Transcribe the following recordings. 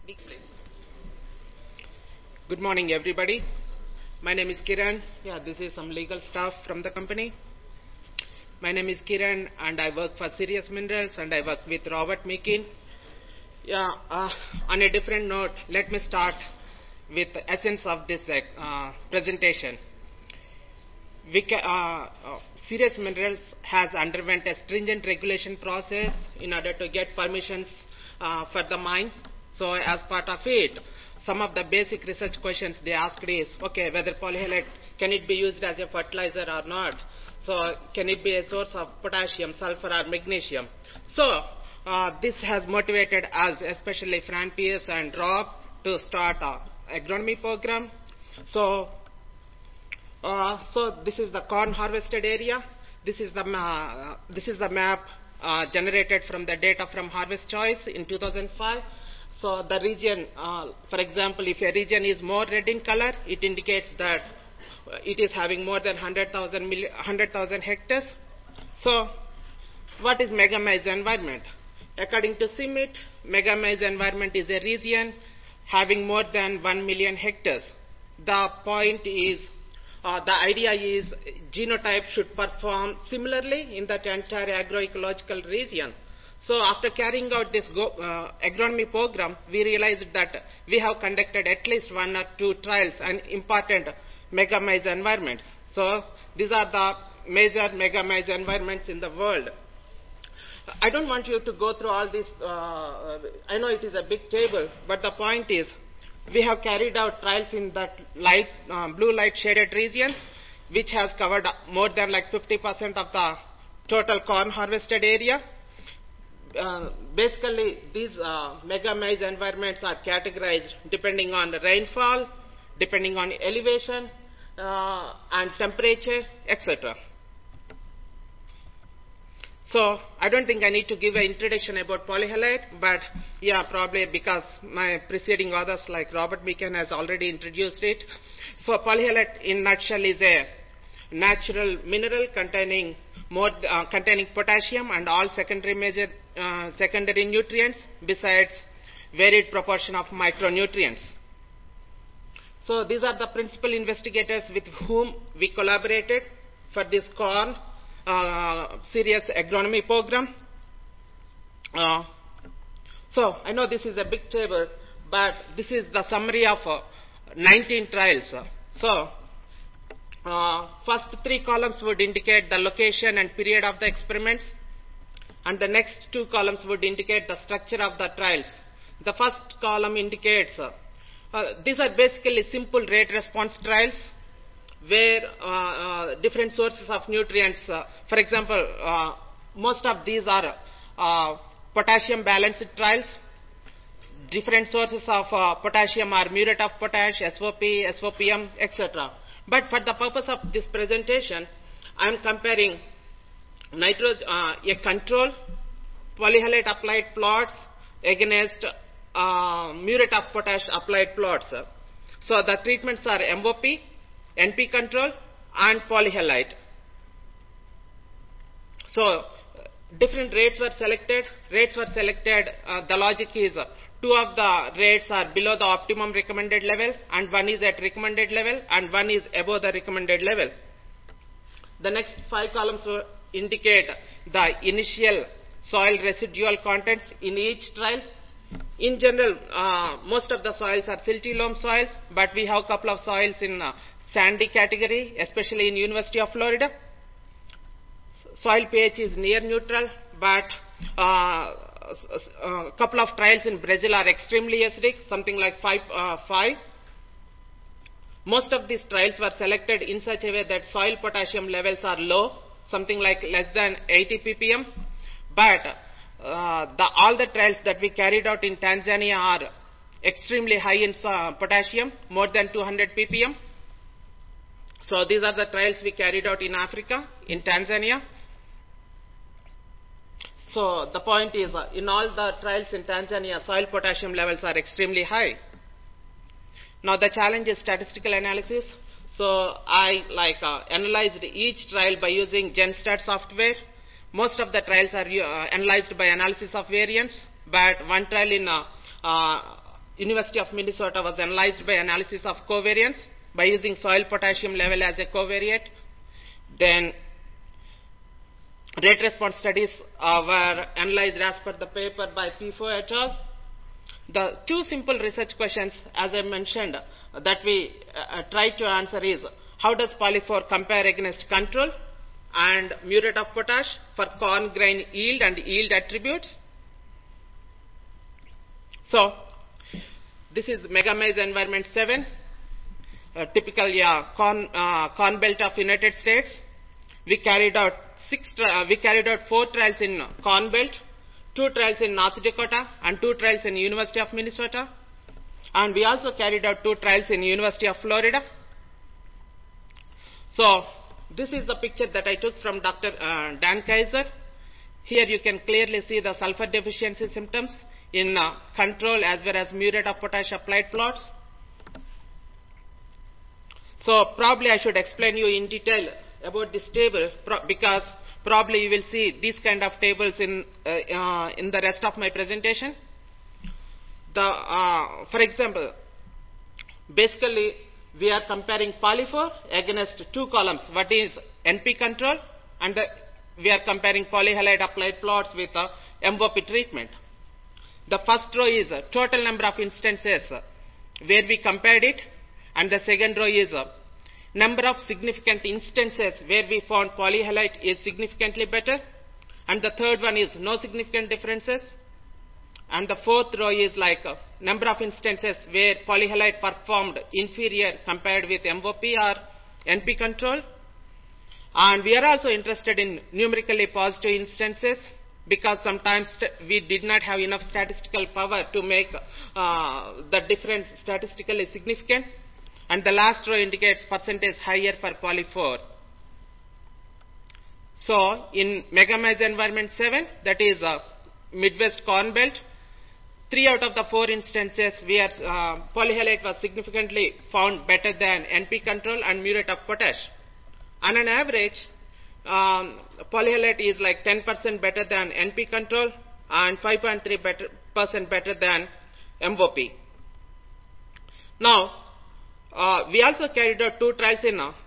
Big place. Good morning, everybody. My name is Kiran. This is some legal staff from the company. My name is Kiran, and I work for Sirius Minerals, and I work with Robert Meekin. On a different note, let me start with the essence of this presentation. Sirius Minerals has underwent a stringent regulation process in order to get permissions for the mine. So as part of it, some of the basic research questions they asked is, whether polyhalite, can it be used as a fertilizer or not? So can it be a source of potassium, sulfur, or magnesium? So this has motivated us, especially Fran Pierce and Rob, to start an agronomy program. So this is the corn harvested area. This is the map generated from the data from Harvest Choice in 2005. So the region, for example, if a region is more red in color, it indicates that it is having more than 100,000 hectares. So what is mega maize environment? According to CIMMYT, mega maize environment is a region having more than 1 million hectares. The point is, the idea is genotype should perform similarly in that entire agroecological region. So after carrying out this agronomy program, we realized that we have conducted at least 1 or 2 trials and important mega maize environments. So these are the major mega maize environments in the world. I don't want you to go through all this. I know it is a big table, but the point is, we have carried out trials in that blue light shaded regions, which has covered more than like 50% of the total corn harvested area. Basically, these mega maize environments are categorized depending on the rainfall, depending on elevation, and temperature, etc. So I don't think I need to give an introduction about polyhalite, but probably because my preceding authors like Robert Meekin has already introduced it. So polyhalite in nutshell is a natural mineral containing potassium and all secondary nutrients besides varied proportion of micronutrients. So these are the principal investigators with whom we collaborated for this corn serious agronomy program. So I know this is a big table, but this is the summary of 19 trials. So first 3 columns would indicate the location and period of the experiments, and the next 2 columns would indicate the structure of the trials. The first column indicates these are basically simple rate response trials where different sources of nutrients, for example, most of these are potassium balanced trials. Different sources of potassium are muriate of potash, SOP, SOPM, etc. But for the purpose of this presentation, I am comparing a control polyhalite applied plots against muriate of potash applied plots. So the treatments are MOP, NP control, and polyhalite. So different rates were selected. The logic is 2 of the rates are below the optimum recommended level, and 1 is at recommended level, and 1 is above the recommended level. The next 5 columns will indicate the initial soil residual contents in each trial. In general, most of the soils are silty loam soils, but we have a couple of soils in sandy category, especially in University of Florida. Soil pH is near neutral, but a couple of trials in Brazil are extremely acidic, something like 5. Most of these trials were selected in such a way that soil potassium levels are low, something like less than 80 ppm. But all the trials that we carried out in Tanzania are extremely high in potassium, more than 200 ppm. So these are the trials we carried out in Africa, in Tanzania. So the point is, in all the trials in Tanzania, soil potassium levels are extremely high. Now the challenge is statistical analysis. So I analyzed each trial by using GenStat software. Most of the trials are analyzed by analysis of variance, but one trial in University of Minnesota was analyzed by analysis of covariance by using soil potassium level as a covariate. Then rate response studies were analyzed as per the paper by Pifo et al. The two simple research questions, as I mentioned, that we try to answer is, how does POLY4 compare against control and muriate of potash for corn grain yield and yield attributes? So, this is Mega Maize Environment 7, typical corn belt of United States. We carried out 4 trials in Corn Belt, 2 trials in North Dakota, and 2 trials in University of Minnesota. And we also carried out 2 trials in University of Florida. So, this is the picture that I took from Dr. Dan Kaiser. Here you can clearly see the sulfur deficiency symptoms in control as well as muriate of potash applied plots. So, probably I should explain you in detail about this table because probably you will see these kind of tables in the rest of my presentation. For example, basically we are comparing POLY4 against 2 columns. What is NP control, and we are comparing polyhalite applied plots with MOP treatment. The first row is total number of instances where we compared it, and the second row is number of significant instances where we found polyhalite is significantly better, and the third one is no significant differences, and the fourth row is like number of instances where polyhalite performed inferior compared with MOP or NP control. And we are also interested in numerically positive instances because sometimes we did not have enough statistical power to make the difference statistically significant. And the last row indicates percentage higher for POLY4. So, in Mega Maize Environment 7, that is Midwest Corn Belt, 3 out of the 4 instances where polyhalite was significantly found better than NP control and muriate of potash. On an average, polyhalite is like 10% better than NP control and 5.3% better than MOP. Now, we also carried out 2 trials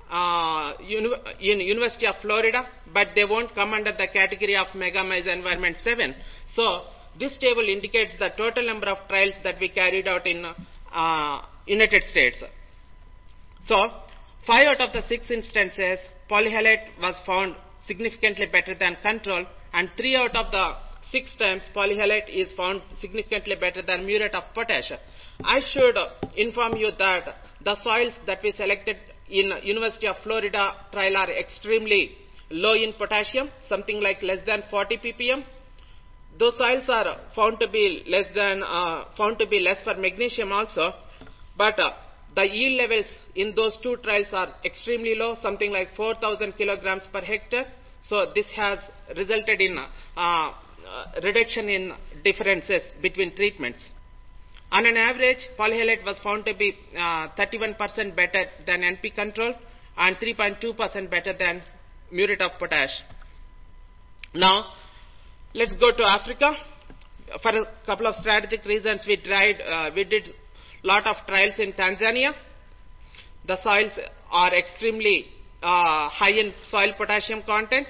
in University of Florida, but they won't come under the category of Mega Maize Environment 7. So, this table indicates the total number of trials that we carried out in United States. So, 5 out of the 6 instances, polyhalite was found significantly better than control, and 3 out of the 6 times polyhalite is found significantly better than muriate of potash. I should inform you that the soils that we selected in University of Florida trial are extremely low in potassium, something like less than 40 ppm. Those soils are found to be less for magnesium also, but the yield levels in those 2 trials are extremely low, something like 4,000 kilograms per hectare. So this has resulted in reduction in differences between treatments. On an average, polyhalite was found to be 31% better than NP control and 3.2% better than muriate of potash. Now, let's go to Africa. For a couple of strategic reasons, we did lot of trials in Tanzania. The soils are extremely high in soil potassium content.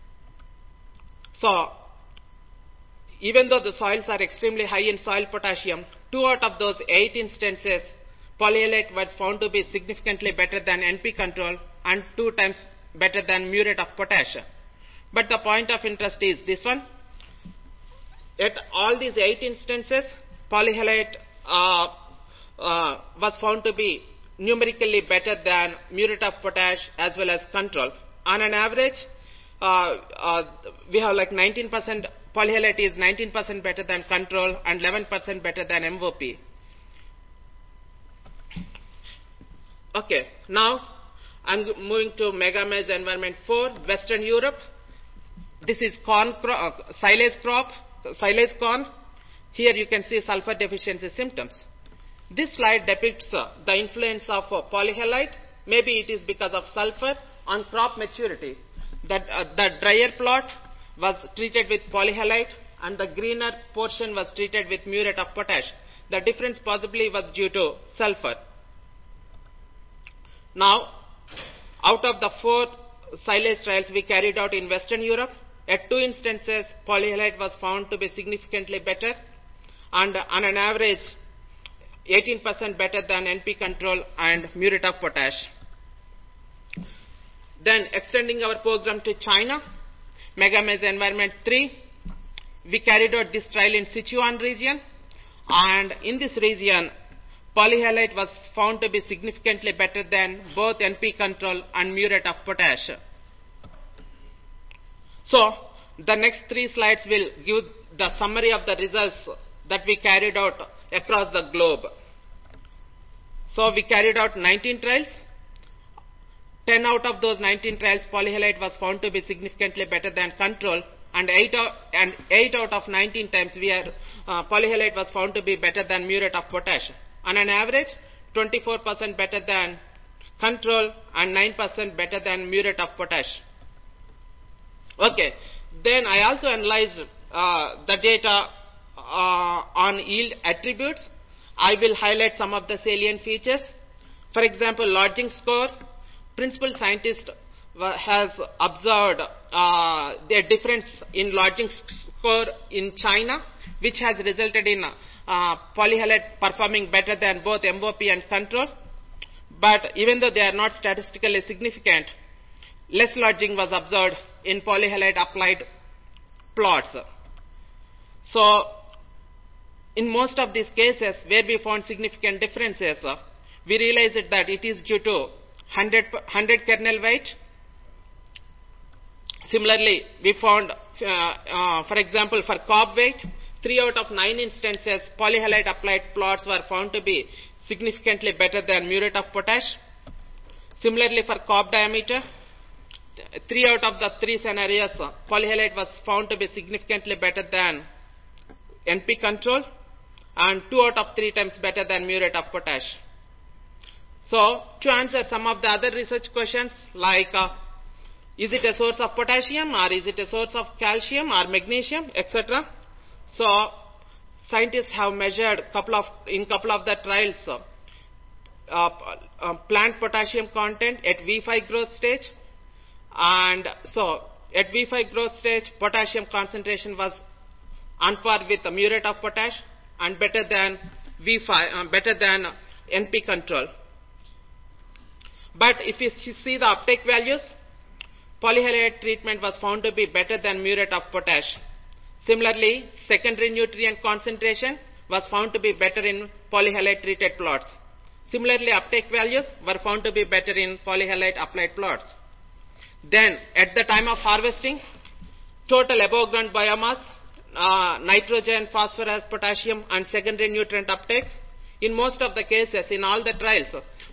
So, even though the soils are extremely high in soil potassium, 2 out of those 8 instances, polyhalite was found to be significantly better than NP control and 2 times better than muriate of potash. But the point of interest is this one. At all these 8 instances, polyhalite was found to be numerically better than muriate of potash as well as control. On an average, we have like 19%, polyhalite is 19% better than control and 11% better than MOP. Okay, now I'm moving to Mega Maize Environment 4, Western Europe. This is silage corn. Here you can see sulfur deficiency symptoms. This slide depicts the influence of polyhalite. Maybe it is because of sulfur on crop maturity. The drier plot was treated with polyhalite and the greener portion was treated with muriate of potash. The difference possibly was due to sulfur. Now, out of the 4 silage trials we carried out in Western Europe, at 2 instances, polyhalite was found to be significantly better, and on an average, 18% better than NP control and muriate of potash. Then, extending our program to China, Megamaize Environment 3, we carried out this trial in Sichuan region, and in this region, polyhalite was found to be significantly better than both NP control and muriate of potash. So, the next 3 slides will give the summary of the results that we carried out across the globe. So, we carried out 19 trials. 10 out of those 19 trials, polyhalite was found to be significantly better than control, and 8 out of 19 times, polyhalite was found to be better than muriate of potash. On an average, 24% better than control and 9% better than muriate of potash. Okay, then I also analyzed the data on yield attributes. I will highlight some of the salient features. For example, lodging score. Principal scientist has observed the difference in lodging score in China, which has resulted in polyhalite performing better than both MOP and control. But even though they are not statistically significant, less lodging was observed in polyhalite applied plots. So, in most of these cases where we found significant differences, we realized that it is due to 100 kernel weight. Similarly, we found, for example, for cob weight, 3 out of 9 instances, polyhalite applied plots were found to be significantly better than muriate of potash. Similarly, for cob diameter, 3 out of the 3 scenarios, polyhalite was found to be significantly better than NP control, and 2 out of 3 times better than muriate of potash. So, to answer some of the other research questions like, is it a source of potassium, or is it a source of calcium or magnesium, etc. So, scientists have measured in couple of the trials plant potassium content at V5 growth stage, and so at V5 growth stage, potassium concentration was on par with the muriate of potash and better than better than NP control. But if you see the uptake values, polyhalite treatment was found to be better than muriate of potash. Similarly, secondary nutrient concentration was found to be better in polyhalite treated plots. Similarly, uptake values were found to be better in polyhalite applied plots. Then, at the time of harvesting, total above ground biomass, nitrogen, phosphorus, potassium, and secondary nutrient uptakes, in most of the cases, in all the trials,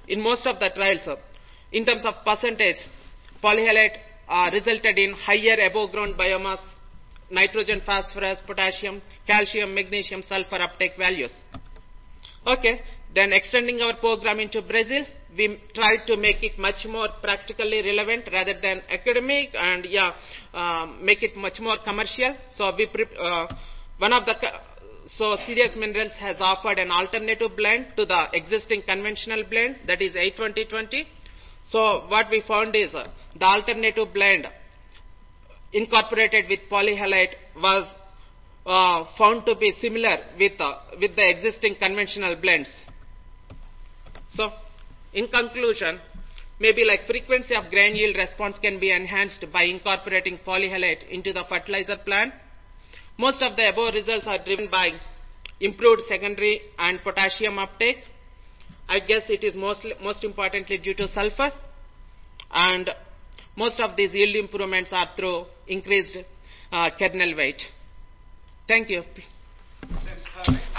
in terms of percentage, polyhalite resulted in higher above ground biomass, nitrogen, phosphorus, potassium, calcium, magnesium, sulfur uptake values. Okay, then extending our program into Brazil, we tried to make it much more practically relevant rather than academic, and make it much more commercial. So Serious Minerals has offered an alternative blend to the existing conventional blend, that is 8-20-20. So what we found is the alternative blend incorporated with polyhalite was found to be similar with the existing conventional blends. So, in conclusion, maybe like frequency of grain yield response can be enhanced by incorporating polyhalite into the fertilizer plan. Most of the above results are driven by improved secondary and potassium uptake. I guess it is most importantly due to sulfur, and most of these yield improvements are through increased kernel weight. Thank you. Thanks,